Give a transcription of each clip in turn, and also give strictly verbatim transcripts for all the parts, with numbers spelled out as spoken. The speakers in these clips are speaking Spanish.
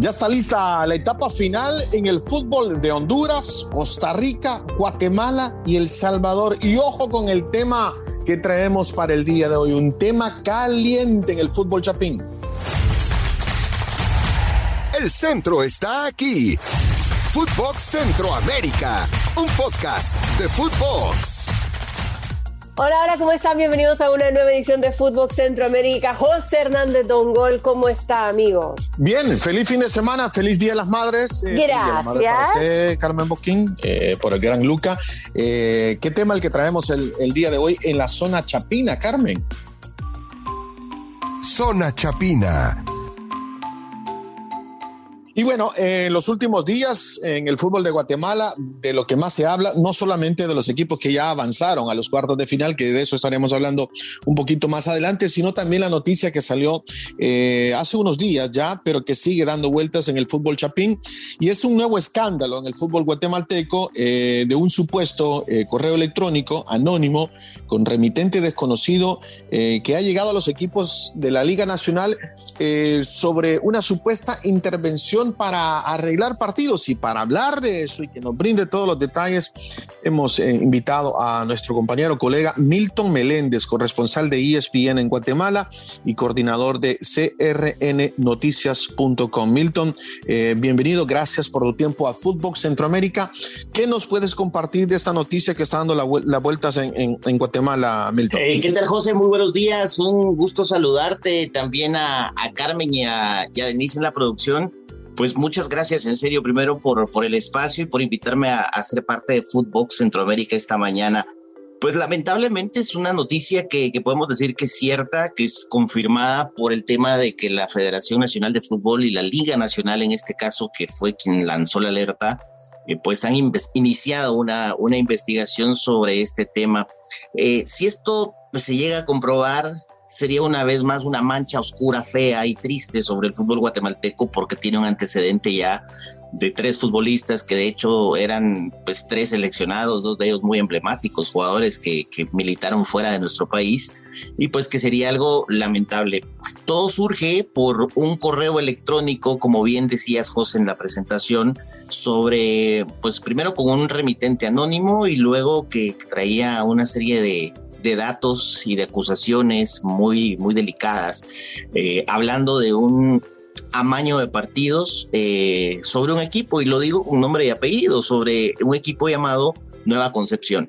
Ya está lista la etapa final en el fútbol de Honduras, Costa Rica, Guatemala y El Salvador. Y ojo con el tema que traemos para el día de hoy, un tema caliente en el fútbol chapín. El centro está aquí. Footbox Centroamérica, un podcast de Footbox. Hola, hola, ¿cómo están? Bienvenidos a una nueva edición de Footbox Centroamérica. José Hernández Don Gol, ¿cómo está, amigo? Bien, feliz fin de semana, feliz Día de las Madres. Eh, Gracias. Día de las Madres Carmen Boquín, eh, por el gran Luca. Eh, ¿Qué tema el que traemos el, el día de hoy en la zona chapina, Carmen? Zona Chapina. Y bueno, en eh, los últimos días en el fútbol de Guatemala, de lo que más se habla, no solamente de los equipos que ya avanzaron a los cuartos de final, que de eso estaremos hablando un poquito más adelante, sino también la noticia que salió eh, hace unos días ya, pero que sigue dando vueltas en el fútbol chapín, y es un nuevo escándalo en el fútbol guatemalteco eh, de un supuesto eh, correo electrónico anónimo con remitente desconocido eh, que ha llegado a los equipos de la Liga Nacional eh, sobre una supuesta intervención para arreglar partidos. Y para hablar de eso y que nos brinde todos los detalles, hemos eh, invitado a nuestro compañero, colega Milton Meléndez, corresponsal de E S P N en Guatemala y coordinador de C R N noticias punto com. Milton, eh, bienvenido, gracias por tu tiempo a Footbox Centroamérica. ¿Qué nos puedes compartir de esta noticia que está dando las la vueltas en, en, en Guatemala, Milton? Eh, ¿Qué tal, José? Muy buenos días, un gusto saludarte, también a, a Carmen y a, y a Denise en la producción. Pues muchas gracias, en serio, primero por, por el espacio y por invitarme a, a ser parte de Footbox Centroamérica esta mañana. Pues lamentablemente es una noticia que, que podemos decir que es cierta, que es confirmada por el tema de que la Federación Nacional de Fútbol y la Liga Nacional, en este caso, que fue quien lanzó la alerta, eh, pues han in- iniciado una, una investigación sobre este tema. Eh, si esto pues, se llega a comprobar, sería una vez más una mancha oscura, fea y triste sobre el fútbol guatemalteco, porque tiene un antecedente ya de tres futbolistas que de hecho eran pues tres seleccionados, dos de ellos muy emblemáticos, jugadores que, que militaron fuera de nuestro país, y pues que sería algo lamentable. Todo surge por un correo electrónico, como bien decías, José, en la presentación, sobre, pues primero con un remitente anónimo y luego que traía una serie de de datos y de acusaciones muy, muy delicadas, eh, hablando de un amaño de partidos eh, sobre un equipo, y lo digo con nombre y apellido, sobre un equipo llamado Nueva Concepción.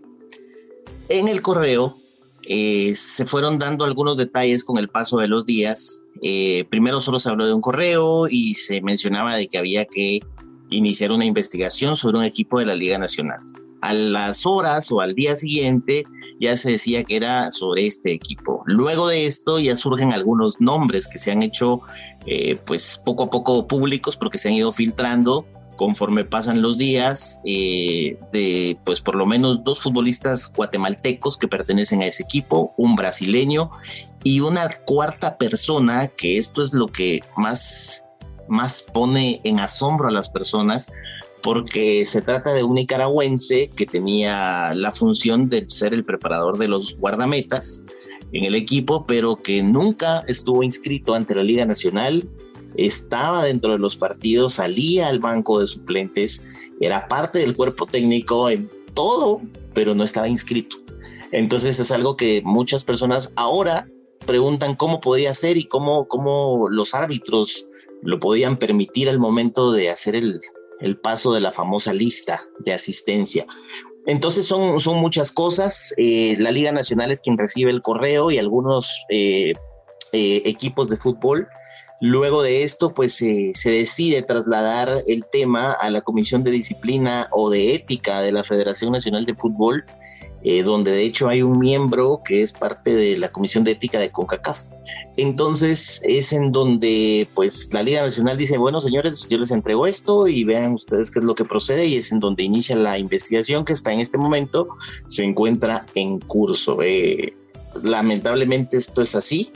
En el correo eh, se fueron dando algunos detalles con el paso de los días. Eh, primero solo se habló de un correo y se mencionaba de que había que iniciar una investigación sobre un equipo de la Liga Nacional. A las horas o al día siguiente ya se decía que era sobre este equipo. Luego de esto ya surgen algunos nombres que se han hecho eh, pues poco a poco públicos, porque se han ido filtrando conforme pasan los días, eh, de pues por lo menos dos futbolistas guatemaltecos que pertenecen a ese equipo, un brasileño y una cuarta persona, que esto es lo que más, más pone en asombro a las personas, porque se trata de un nicaragüense que tenía la función de ser el preparador de los guardametas en el equipo, pero que nunca estuvo inscrito ante la Liga Nacional, estaba dentro de los partidos, salía al banco de suplentes, era parte del cuerpo técnico en todo, pero no estaba inscrito. Entonces es algo que muchas personas ahora preguntan cómo podía ser y cómo, cómo los árbitros lo podían permitir al momento de hacer el el paso de la famosa lista de asistencia. Entonces son, son muchas cosas. Eh, la Liga Nacional es quien recibe el correo y algunos eh, eh, equipos de fútbol. Luego de esto, pues eh, se decide trasladar el tema a la Comisión de Disciplina o de Ética de la Federación Nacional de Fútbol, eh, donde de hecho hay un miembro que es parte de la Comisión de Ética de CONCACAF. Entonces es en donde pues la Liga Nacional dice, bueno, señores, yo les entrego esto y vean ustedes qué es lo que procede, y es en donde inicia la investigación, que está en este momento, se encuentra en curso. Eh, lamentablemente esto es así,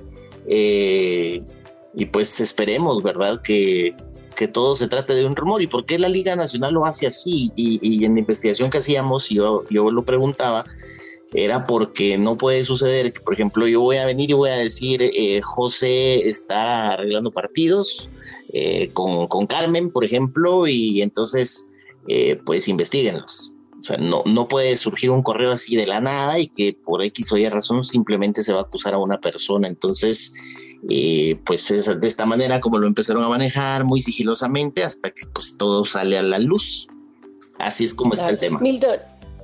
eh, y pues esperemos, ¿verdad?, que, que todo se trate de un rumor. ¿Y por qué la Liga Nacional lo hace así? Y, y en la investigación que hacíamos, yo, yo lo preguntaba, era porque no puede suceder que, por ejemplo, yo voy a venir y voy a decir, eh, José está arreglando partidos eh, con, con Carmen, por ejemplo, y entonces, eh, pues, investíguenlos. O sea, no, no puede surgir un correo así de la nada y que por X o Y razón simplemente se va a acusar a una persona. Entonces, eh, pues es de esta manera como lo empezaron a manejar, muy sigilosamente, hasta que pues todo sale a la luz. Así es como claro. Está el tema. Milton,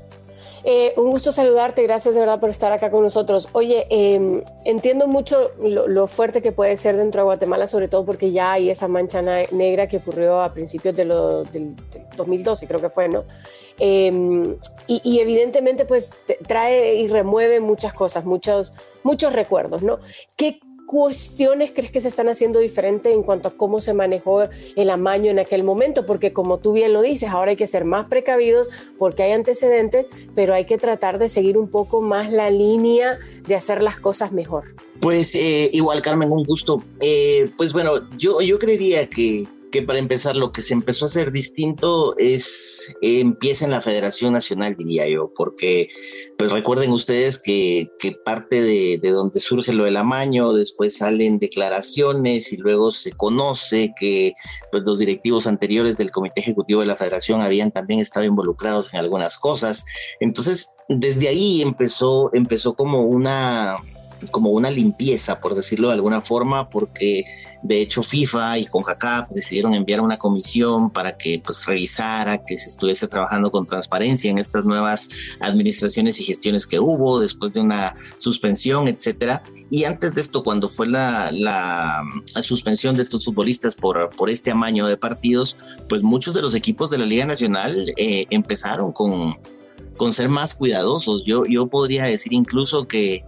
eh, un gusto saludarte, gracias de verdad por estar acá con nosotros. Oye, eh, entiendo mucho lo, lo fuerte que puede ser dentro de Guatemala, sobre todo porque ya hay esa mancha negra que ocurrió a principios de lo, del, del dos mil doce, creo que fue, ¿no? Eh, y, y evidentemente pues trae y remueve muchas cosas, muchos, muchos recuerdos, ¿no? ¿Qué cuestiones crees que se están haciendo diferente en cuanto a cómo se manejó el amaño en aquel momento? Porque como tú bien lo dices, ahora hay que ser más precavidos porque hay antecedentes, pero hay que tratar de seguir un poco más la línea de hacer las cosas mejor. Pues eh, igual, Carmen, un gusto. Eh, pues bueno, yo, yo creería que que para empezar lo que se empezó a hacer distinto es eh, empieza en la Federación Nacional, diría yo, porque pues recuerden ustedes que, que parte de, de donde surge lo del amaño, después salen declaraciones y luego se conoce que pues, los directivos anteriores del Comité Ejecutivo de la Federación habían también estado involucrados en algunas cosas. Entonces, desde ahí empezó, empezó como una... como una limpieza, por decirlo de alguna forma, porque de hecho FIFA y CONCACAF decidieron enviar una comisión para que pues revisara que se estuviese trabajando con transparencia en estas nuevas administraciones y gestiones que hubo después de una suspensión, etcétera. Y antes de esto, cuando fue la, la, la suspensión de estos futbolistas por, por este amaño de partidos, pues muchos de los equipos de la Liga Nacional eh, empezaron con, con ser más cuidadosos. Yo, yo podría decir incluso que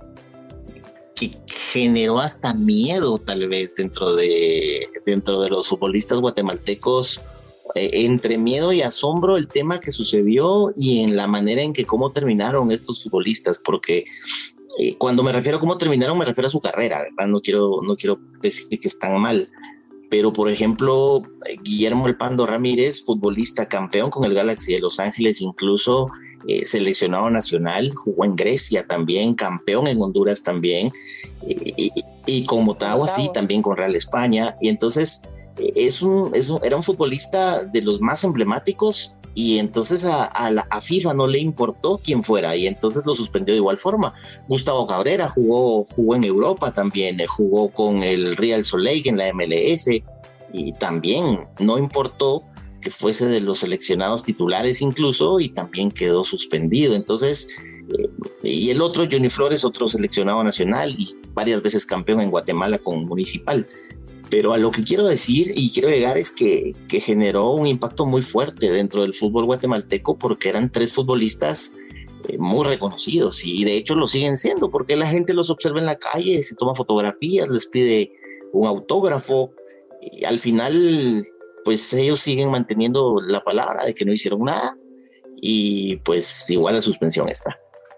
que generó hasta miedo tal vez dentro de, dentro de los futbolistas guatemaltecos, eh, entre miedo y asombro el tema que sucedió y en la manera en que cómo terminaron estos futbolistas, porque eh, cuando me refiero a cómo terminaron me refiero a su carrera, ¿verdad? No quiero, no quiero decir que están mal, pero por ejemplo Guillermo El Pando Ramírez, futbolista campeón con el Galaxy de Los Ángeles, incluso Eh, seleccionado nacional, jugó en Grecia también, campeón en Honduras también, eh, y, y con Motagua, sí, también con Real España, y entonces eh, es un, es un, era un futbolista de los más emblemáticos, y entonces a, a, la, a FIFA no le importó quién fuera, y entonces lo suspendió de igual forma. Gustavo Cabrera jugó, jugó en Europa también, eh, jugó con el Real Soleil en la M L S, y también no importó que fuese de los seleccionados titulares incluso, y también quedó suspendido. Entonces, eh, y el otro, Johnny Flores, otro seleccionado nacional y varias veces campeón en Guatemala con Municipal. Pero a lo que quiero decir y quiero llegar es que, que generó un impacto muy fuerte dentro del fútbol guatemalteco, porque eran tres futbolistas eh, muy reconocidos, y de hecho lo siguen siendo, porque la gente los observa en la calle, se toma fotografías, les pide un autógrafo, y al final pues ellos siguen manteniendo la palabra de que no hicieron nada, y pues igual la suspensión está.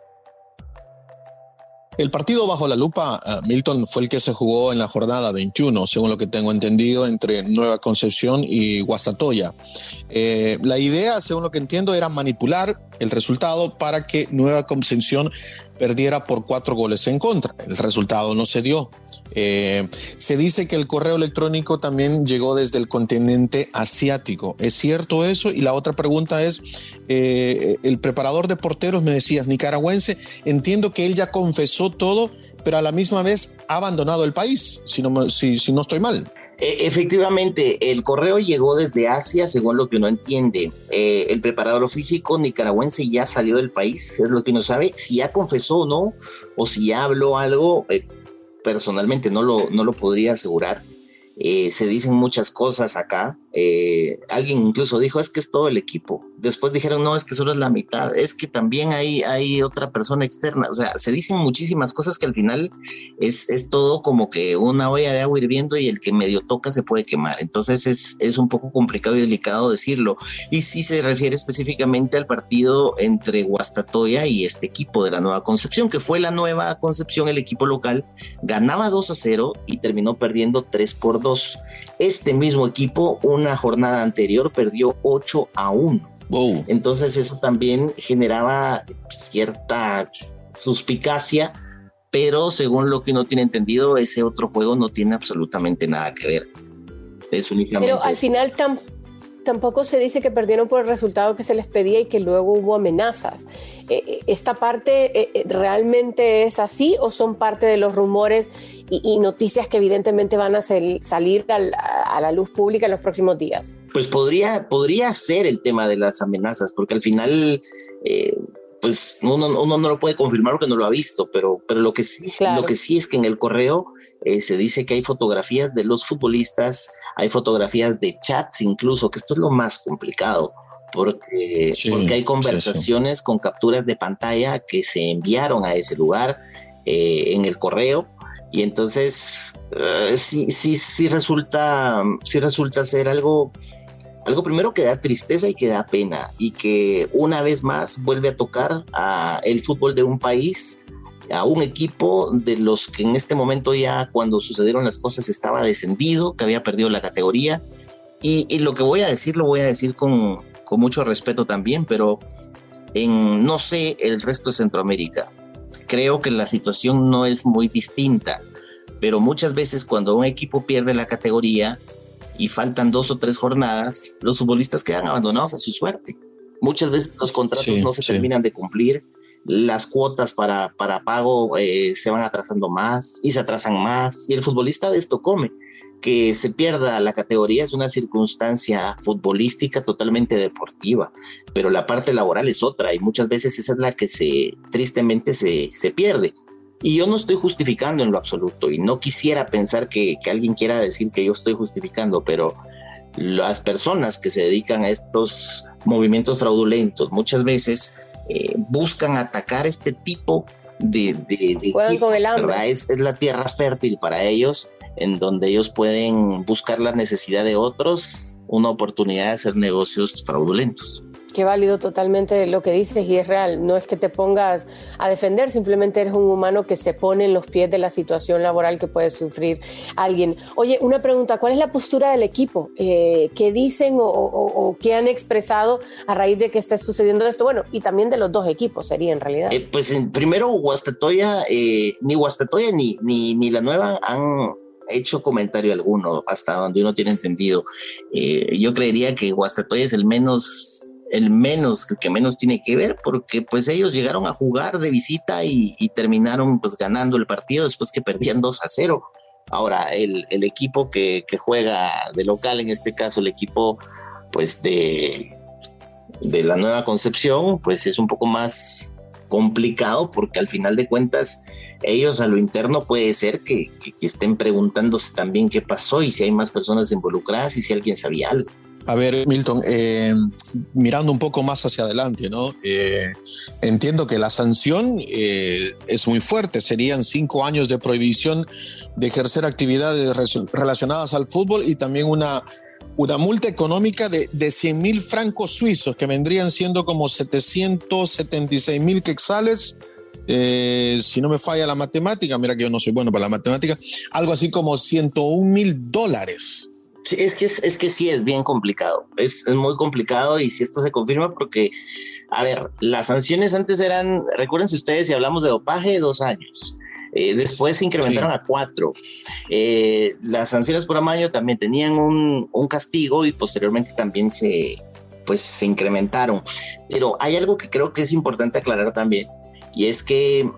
El partido bajo la lupa, uh, Milton, fue el que se jugó en la jornada veintiuno, según lo que tengo entendido, entre Nueva Concepción y Guastatoya. Eh, la idea, según lo que entiendo, era manipular el resultado para que Nueva Concepción perdiera por cuatro goles en contra. El resultado no se dio. Eh, se dice que el correo electrónico también llegó desde el continente asiático. ¿Es cierto eso? Y la otra pregunta es, eh, el preparador de porteros, me decías, nicaragüense, entiendo que él ya confesó todo, pero a la misma vez ha abandonado el país, si no, si, si no estoy mal. Efectivamente, el correo llegó desde Asia, según lo que uno entiende. Eh, el preparador físico nicaragüense ya salió del país, es lo que uno sabe. Si ya confesó o no, o si ya habló algo, eh, personalmente no lo, no lo podría asegurar. Eh, se dicen muchas cosas acá. Eh, alguien incluso dijo, es que es todo el equipo. Después dijeron, no, es que solo es la mitad, es que también hay, hay otra persona externa. O sea, se dicen muchísimas cosas que al final es, es todo como que una olla de agua hirviendo, y el que medio toca se puede quemar. Entonces es, es un poco complicado y delicado decirlo. Y sí se refiere específicamente al partido entre Guastatoya y este equipo de la Nueva Concepción, que fue la Nueva Concepción, el equipo local, ganaba dos a cero y terminó perdiendo tres por dos. Este mismo equipo, una jornada anterior, perdió ocho a uno. Wow. Entonces eso también generaba cierta suspicacia, pero según lo que uno tiene entendido, ese otro juego no tiene absolutamente nada que ver. Es únicamente... Pero al final tam- tampoco se dice que perdieron por el resultado que se les pedía y que luego hubo amenazas. Eh, ¿Esta parte eh, realmente es así o son parte de los rumores y, y noticias que evidentemente van a sal- salir al, a la luz pública en los próximos días? Pues podría, podría ser el tema de las amenazas, porque al final... Eh, pues uno, uno no lo puede confirmar porque no lo ha visto, pero, pero lo, que sí, claro. lo que sí es que en el correo eh, se dice que hay fotografías de los futbolistas, hay fotografías de chats incluso, que esto es lo más complicado, porque, sí, porque hay conversaciones sí, sí. con capturas de pantalla que se enviaron a ese lugar eh, en el correo, y entonces uh, sí, sí, sí, resulta, sí resulta ser algo... Algo primero que da tristeza y que da pena y que una vez más vuelve a tocar a el fútbol de un país, a un equipo de los que en este momento ya cuando sucedieron las cosas estaba descendido, que había perdido la categoría y, y lo que voy a decir lo voy a decir con, con mucho respeto también, pero en no sé el resto de Centroamérica, creo que la situación no es muy distinta, pero muchas veces cuando un equipo pierde la categoría y faltan dos o tres jornadas, los futbolistas quedan abandonados a su suerte. Muchas veces los contratos sí, no se sí. terminan de cumplir, las cuotas para, para pago eh, se van atrasando más y se atrasan más, y el futbolista de esto come. Que se pierda la categoría es una circunstancia futbolística totalmente deportiva, pero la parte laboral es otra, y muchas veces esa es la que se tristemente se, se pierde. Y yo no estoy justificando en lo absoluto, y no quisiera pensar que, que alguien quiera decir que yo estoy justificando, pero las personas que se dedican a estos movimientos fraudulentos muchas veces eh, buscan atacar este tipo de... de, de Juegan con el hambre. ¿verdad? Es, es la tierra fértil para ellos, en donde ellos pueden buscar la necesidad de otros, una oportunidad de hacer negocios fraudulentos. Qué válido totalmente lo que dices y es real. No es que te pongas a defender, simplemente eres un humano que se pone en los pies de la situación laboral que puede sufrir alguien. Oye, una pregunta, ¿cuál es la postura del equipo? Eh, ¿Qué dicen o, o, o qué han expresado a raíz de que esté sucediendo esto? Bueno, y también de los dos equipos sería en realidad. Eh, pues en, primero Guastatoya, eh, ni Guastatoya ni, ni, ni la nueva han hecho comentario alguno hasta donde uno tiene entendido. Eh, yo creería que Guastatoya es el menos... el menos, el que menos tiene que ver, porque pues ellos llegaron a jugar de visita y, y terminaron pues ganando el partido después que perdían dos a cero. Ahora, el, el equipo que, que juega de local, en este caso el equipo pues de, de la Nueva Concepción, pues es un poco más complicado, porque al final de cuentas ellos a lo interno puede ser que, que, que estén preguntándose también qué pasó y si hay más personas involucradas y si alguien sabía algo. A ver, Milton, eh, mirando un poco más hacia adelante, ¿no? Eh, entiendo que la sanción eh, es muy fuerte, serían cinco años de prohibición de ejercer actividades re- relacionadas al fútbol y también una, una multa económica de, de cien mil francos suizos, que vendrían siendo como setecientos setenta y seis mil quetzales, eh, si no me falla la matemática, mira que yo no soy bueno para la matemática, algo así como ciento un mil dólares. Sí, es que, es, es que sí es bien complicado, es, es muy complicado y si esto se confirma porque, a ver, las sanciones antes eran, recuérdense ustedes si hablamos de dopaje, dos años, eh, después se incrementaron sí. a cuatro, eh, las sanciones por amaño también tenían un, un castigo y posteriormente también se, pues, se incrementaron, pero hay algo que creo que es importante aclarar también y es que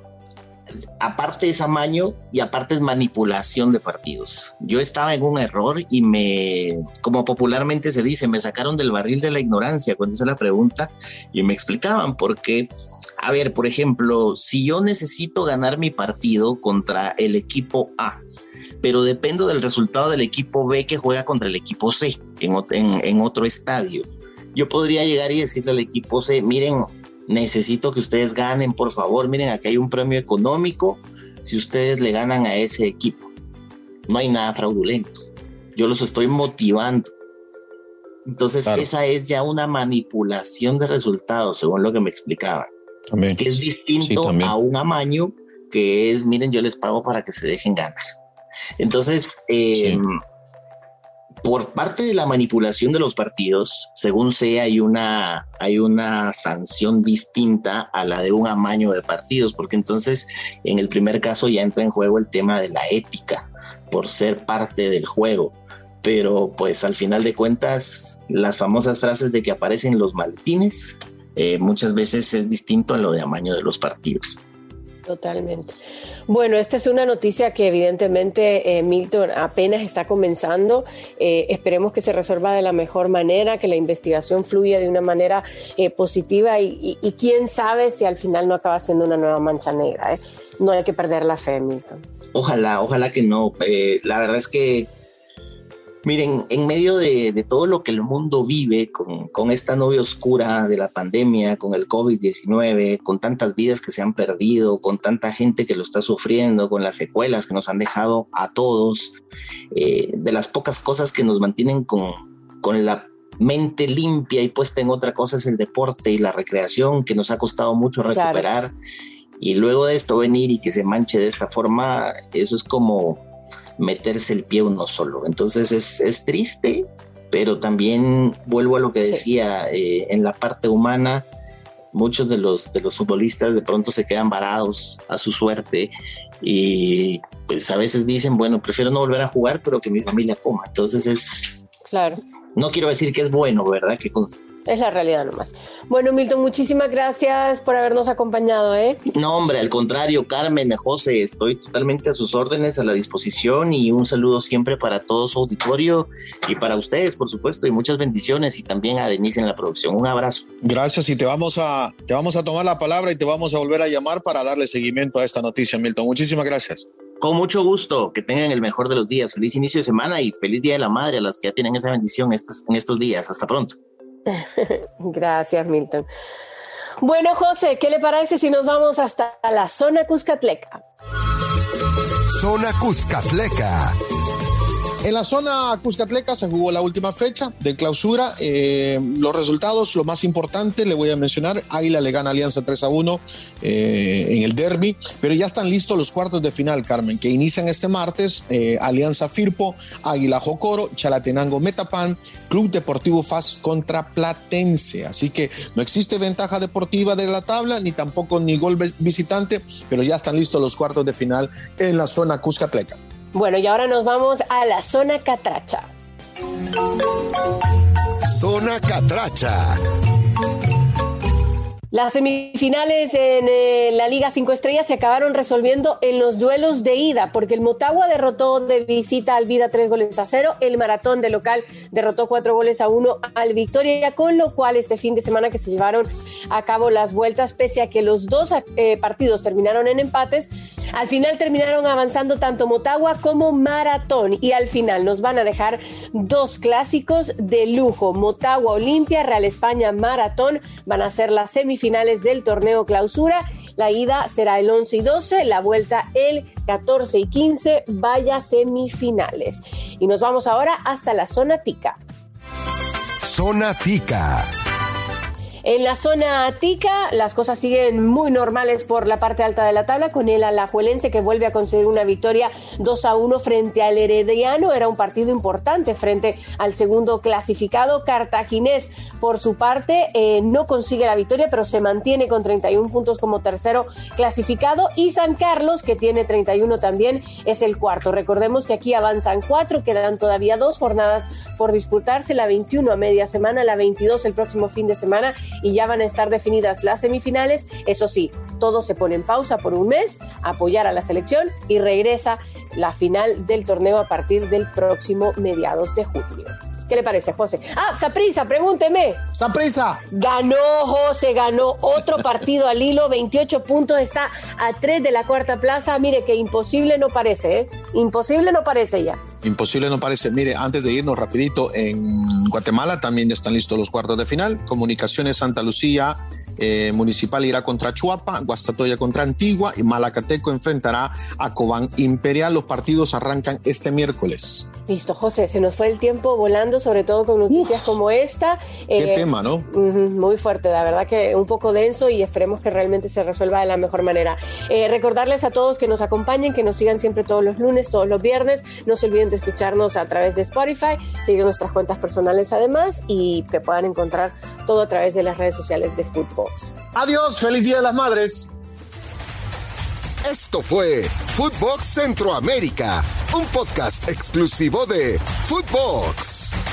aparte es amaño y aparte es manipulación de partidos. Yo estaba en un error y me, como popularmente se dice, me sacaron del barril de la ignorancia cuando hice la pregunta y me explicaban por qué. A ver, por ejemplo, si yo necesito ganar mi partido contra el equipo A, pero dependo del resultado del equipo B que juega contra el equipo C en, en, en otro estadio, yo podría llegar y decirle al equipo C, miren, necesito que ustedes ganen, por favor, miren, aquí hay un premio económico si ustedes le ganan a ese equipo. No hay nada fraudulento, yo los estoy motivando. Entonces claro. Esa es ya una manipulación de resultados, según lo que me explicaban, también. Que es distinto sí, a un amaño, que es, miren, yo les pago para que se dejen ganar. Entonces, eh, sí. por parte de la manipulación de los partidos, según sé, hay una, hay una sanción distinta a la de un amaño de partidos, porque entonces en el primer caso ya entra en juego el tema de la ética por ser parte del juego. Pero pues al final de cuentas, las famosas frases de que aparecen los maletines, eh, muchas veces es distinto a lo de amaño de los partidos. Totalmente. Bueno, esta es una noticia que evidentemente eh, Milton apenas está comenzando. Eh, esperemos que se resuelva de la mejor manera, que la investigación fluya de una manera eh, positiva y, y, y quién sabe si al final no acaba siendo una nueva mancha negra. ¿eh? No hay que perder la fe, Milton. Ojalá, ojalá que no. Eh, la verdad es que miren, en medio de, de todo lo que el mundo vive con, con esta nube oscura de la pandemia, con el covid diecinueve, con tantas vidas que se han perdido, con tanta gente que lo está sufriendo, con las secuelas que nos han dejado a todos, eh, de las pocas cosas que nos mantienen con, con la mente limpia y puesta en otra cosa es el deporte y la recreación, que nos ha costado mucho recuperar. Claro. Y luego de esto venir y que se manche de esta forma, eso es como meterse el pie uno solo. Entonces es, es triste, pero también vuelvo a lo que decía, sí. eh, en la parte humana, muchos de los, de los futbolistas de pronto se quedan varados a su suerte y pues a veces dicen, bueno, prefiero no volver a jugar, pero que mi familia coma. Entonces es... Claro. No quiero decir que es bueno, ¿verdad? Que con... Es la realidad nomás. Bueno, Milton, muchísimas gracias por habernos acompañado, ¿eh? No, hombre, al contrario, Carmen, José, estoy totalmente a sus órdenes, a la disposición, y un saludo siempre para todo su auditorio y para ustedes, por supuesto, y muchas bendiciones, y también a Denise en la producción. Un abrazo. Gracias, y te vamos a, te vamos a tomar la palabra y te vamos a volver a llamar para darle seguimiento a esta noticia, Milton. Muchísimas gracias. Con mucho gusto, que tengan el mejor de los días. Feliz inicio de semana y feliz Día de la Madre a las que ya tienen esa bendición estos, en estos días. Hasta pronto. Gracias, Milton. Bueno, José, ¿qué le parece si nos vamos hasta la zona Cuscatleca? Zona Cuscatleca. En la zona Cuscatleca se jugó la última fecha de clausura. Eh, los resultados, lo más importante, le voy a mencionar: Águila le gana a Alianza tres a uno eh, en el derbi, pero ya están listos los cuartos de final, Carmen, que inician este martes. eh, Alianza Firpo, Águila Jocoro, Chalatenango Metapan, Club Deportivo F A S contra Platense. Así que no existe ventaja deportiva de la tabla, ni tampoco ni gol visitante, pero ya están listos los cuartos de final en la zona Cuscatleca. Bueno, y ahora nos vamos a la zona Catracha. Zona Catracha. Las semifinales en eh, la Liga Cinco Estrellas se acabaron resolviendo en los duelos de ida, porque el Motagua derrotó de visita al Vida tres goles a cero, el Maratón de local derrotó cuatro goles a uno al Victoria, con lo cual este fin de semana que se llevaron a cabo las vueltas, pese a que los dos eh, partidos terminaron en empates, al final terminaron avanzando tanto Motagua como Maratón, y al final nos van a dejar dos clásicos de lujo. Motagua Olimpia, Real España Maratón van a ser las semifinales finales del torneo clausura. La ida será el once y doce, la vuelta el catorce y quince, vaya semifinales. Y nos vamos ahora hasta la zona Tica. Zona Tica. En la zona Tica, las cosas siguen muy normales por la parte alta de la tabla, con el Alajuelense que vuelve a conseguir una victoria dos a uno frente al Herediano. Era un partido importante frente al segundo clasificado. Cartaginés, por su parte, eh, no consigue la victoria, pero se mantiene con treinta y uno puntos como tercero clasificado. Y San Carlos, que tiene treinta y uno también, es el cuarto. Recordemos que aquí avanzan cuatro, quedan todavía dos jornadas por disputarse, la veintiuno a media semana, la veintidós el próximo fin de semana, y ya van a estar definidas las semifinales. Eso sí, todo se pone en pausa por un mes, apoyar a la selección, y regresa la final del torneo a partir del próximo mediados de junio. ¿Qué le parece, José? Ah, Saprissa, pregúnteme. Saprissa. Ganó, José, ganó otro partido al hilo, veintiocho puntos, está a tres de la cuarta plaza. Mire que imposible no parece, ¿eh? Imposible no parece ya. Imposible no parece. Mire, antes de irnos rapidito, en Guatemala también están listos los cuartos de final. Comunicaciones Santa Lucía eh, Municipal irá contra Chuapa, Guastatoya contra Antigua y Malacateco enfrentará a Cobán Imperial. Los partidos arrancan este miércoles. Listo, José, se nos fue el tiempo volando, sobre todo con noticias Uf, como esta. Qué eh, tema, ¿no? Muy fuerte, la verdad que un poco denso y esperemos que realmente se resuelva de la mejor manera. Eh, recordarles a todos que nos acompañen, que nos sigan siempre todos los lunes, todos los viernes. No se olviden de escucharnos a través de Spotify, seguir nuestras cuentas personales además y que puedan encontrar todo a través de las redes sociales de Footbox. Adiós, feliz Día de las Madres. Esto fue Footbox Centroamérica, un podcast exclusivo de Footbox.